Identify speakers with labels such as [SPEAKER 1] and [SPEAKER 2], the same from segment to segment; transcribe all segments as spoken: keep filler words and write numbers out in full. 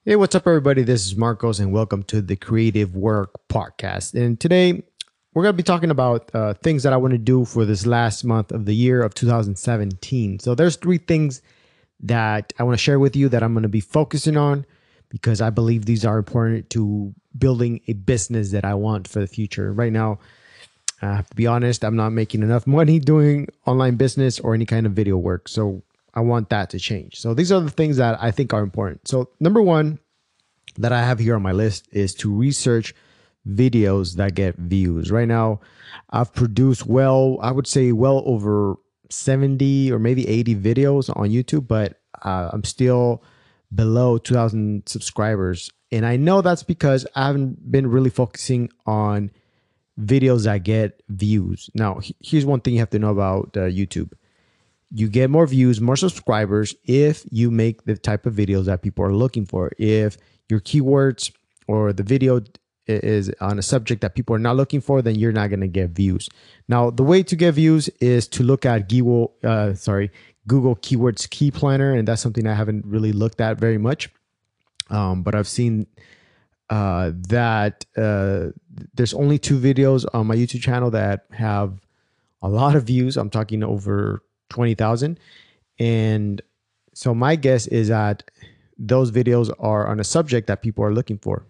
[SPEAKER 1] Hey, what's up, everybody? This is Marcos, and welcome to the Creative Work Podcast. And today, we're going to be talking about uh, things that I want to do for this last month of the year of two thousand seventeen. So, there's three things that I want to share with you that I'm going to be focusing on because I believe these are important to building a business that I want for the future. Right now, I have to be honest, I'm not making enough money doing online business or any kind of video work. So, I want that to change. So, these are the things that I think are important. So, number one, that I have here on my list is to research videos that get views. Right now, I've produced well, I would say well over seventy or maybe eighty videos on YouTube, but uh, I'm still below two thousand subscribers. And I know that's because I haven't been really focusing on videos that get views. Now, here's one thing you have to know about uh, YouTube. You get more views, more subscribers if you make the type of videos that people are looking for. If your keywords or the video is on a subject that people are not looking for, then you're not going to get views. Now, the way to get views is to look at Google, uh, sorry, Google Keywords Key Planner, and that's something I haven't really looked at very much. Um, but I've seen uh, that uh, there's only two videos on my YouTube channel that have a lot of views. I'm talking over twenty thousand. And so my guess is that those videos are on a subject that people are looking for.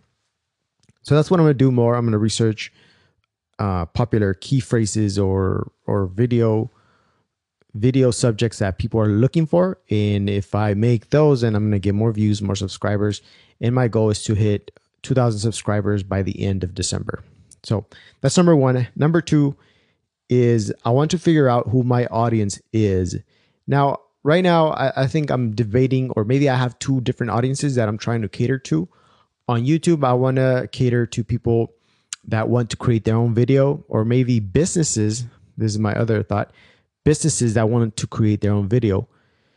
[SPEAKER 1] So that's what I'm going to do more. I'm going to research uh, popular key phrases or or video video subjects that people are looking for. And if I make those, then I'm going to get more views, more subscribers. And my goal is to hit two thousand subscribers by the end of December. So that's number one. Number two is I want to figure out who my audience is. Now, right now, I, I think I'm debating, or maybe I have two different audiences that I'm trying to cater to. On YouTube, I want to cater to people that want to create their own video, or maybe businesses. This is my other thought, businesses that want to create their own video.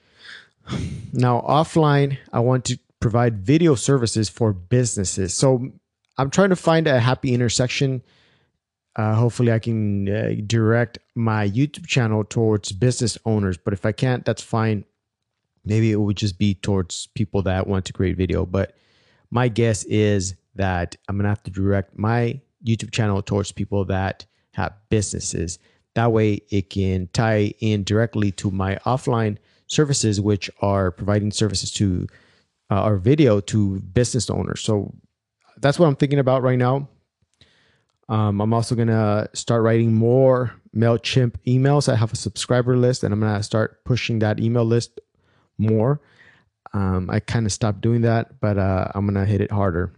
[SPEAKER 1] Now, offline, I want to provide video services for businesses. So I'm trying to find a happy intersection. Uh, hopefully, I can uh, direct my YouTube channel towards business owners. But if I can't, that's fine. Maybe it would just be towards people that want to create video. But my guess is that I'm going to have to direct my YouTube channel towards people that have businesses. That way, it can tie in directly to my offline services, which are providing services to uh, our video to business owners. So that's what I'm thinking about right now. Um, I'm also going to start writing more MailChimp emails. I have a subscriber list, and I'm going to start pushing that email list more. Um, I kind of stopped doing that, but uh, I'm going to hit it harder.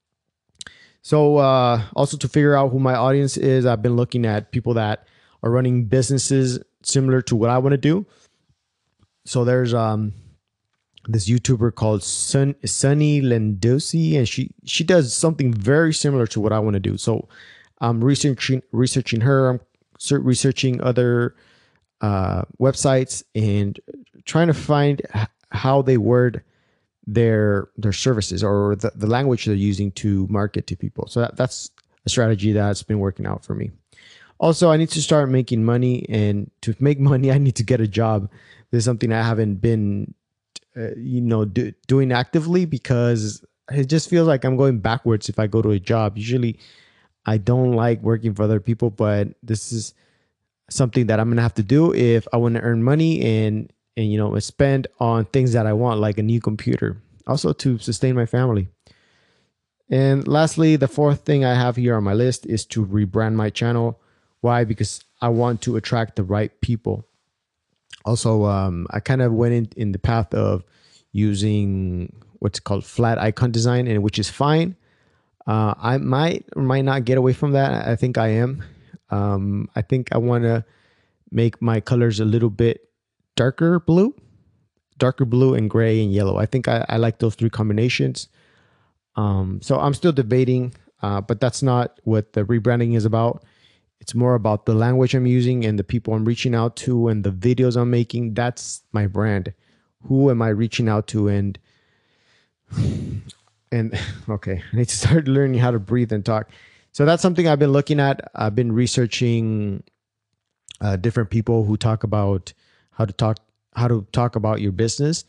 [SPEAKER 1] So uh, also to figure out who my audience is, I've been looking at people that are running businesses similar to what I want to do. So there's um, this YouTuber called Sun, Sunny Lendosi, and she she does something very similar to what I want to do. So I'm researching researching her. I'm researching other uh, websites and trying to find how they word their their services or the, the language they're using to market to people. So that, that's a strategy that's been working out for me. Also, I need to start making money, and to make money, I need to get a job. This is something I haven't been, uh, you know, do, doing actively because it just feels like I'm going backwards if I go to a job. Usually, I don't like working for other people, but this is something that I'm gonna have to do if I want to earn money and and you know spend on things that I want, like a new computer. Also to sustain my family. And lastly, the fourth thing I have here on my list is to rebrand my channel. Why? Because I want to attract the right people. Also, um, I kind of went in, in the path of using what's called flat icon design, and which is fine. Uh, I might or might not get away from that. I think I am. Um, I think I want to make my colors a little bit darker blue, darker blue and gray and yellow. I think I, I like those three combinations. Um, so I'm still debating, uh, but that's not what the rebranding is about. It's more about the language I'm using and the people I'm reaching out to and the videos I'm making. That's my brand. Who am I reaching out to? And and okay, I need to start learning how to breathe and talk. So that's something I've been looking at. I've been researching uh, different people who talk about how to talk how to talk about your business.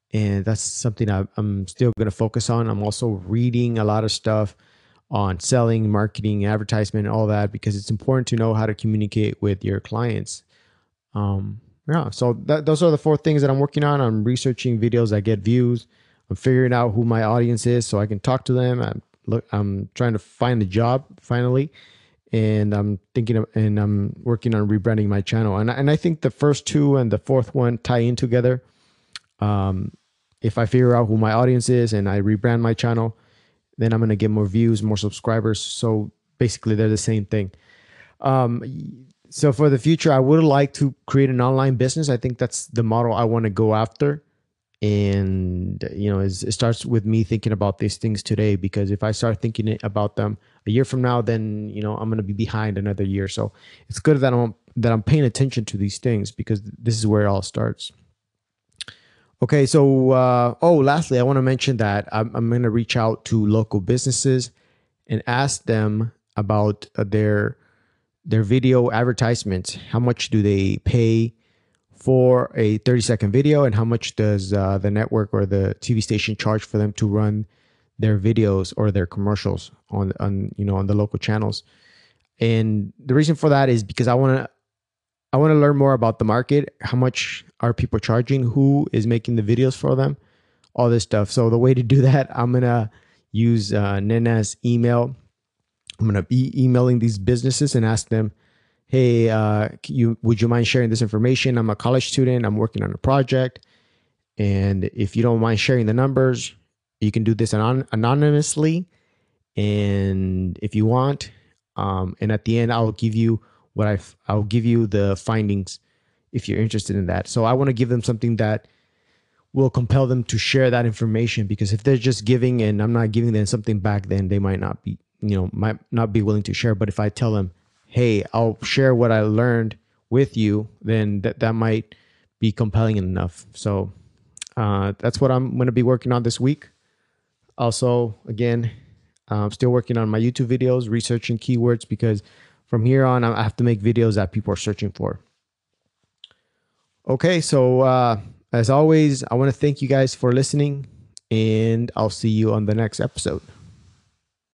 [SPEAKER 1] and that's something I, I'm still going to focus on. I'm also reading a lot of stuff on selling, marketing, advertisement, all that, because it's important to know how to communicate with your clients. Um, yeah, so that, those are the four things that I'm working on. I'm researching videos that get views. I'm figuring out who my audience is so I can talk to them. I'm look, I'm trying to find a job finally, and I'm thinking of, and I'm working on rebranding my channel. And and I think the first two and the fourth one tie in together. Um, if I figure out who my audience is and I rebrand my channel, then I'm gonna get more views, more subscribers. So basically, they're the same thing. Um, so for the future, I would like to create an online business. I think that's the model I want to go after. And, you know, it's, it starts with me thinking about these things today, because if I start thinking about them a year from now, then, you know, I'm going to be behind another year. So it's good that I'm, that I'm paying attention to these things, because this is where it all starts. Okay. So, uh, oh, lastly, I want to mention that I'm, I'm going to reach out to local businesses and ask them about uh, their their video advertisements. How much do they pay for a thirty second video, and how much does uh, the network or the T V station charge for them to run their videos or their commercials on on you know on the local channels? And the reason for that is because I want to I want to learn more about the market. How much are people charging? Who is making the videos for them? All this stuff. So the way to do that, I'm gonna use uh, Nena's email. I'm gonna be emailing these businesses and ask them, "Hey, uh, you would you mind sharing this information? I'm a college student. I'm working on a project, and if you don't mind sharing the numbers, you can do this anon- anonymously. And if you want, um, and at the end, I'll give you what I I'll give you the findings if you're interested in that. So I want to give them something that will compel them to share that information, because if they're just giving and I'm not giving them something back, then they might not be, you know, might not be willing to share. But if I tell them, hey, I'll share what I learned with you, then that, that might be compelling enough. So uh, that's what I'm going to be working on this week. Also, again, I'm still working on my YouTube videos, researching keywords, because from here on, I have to make videos that people are searching for. Okay, so uh, as always, I want to thank you guys for listening, and I'll see you on the next episode.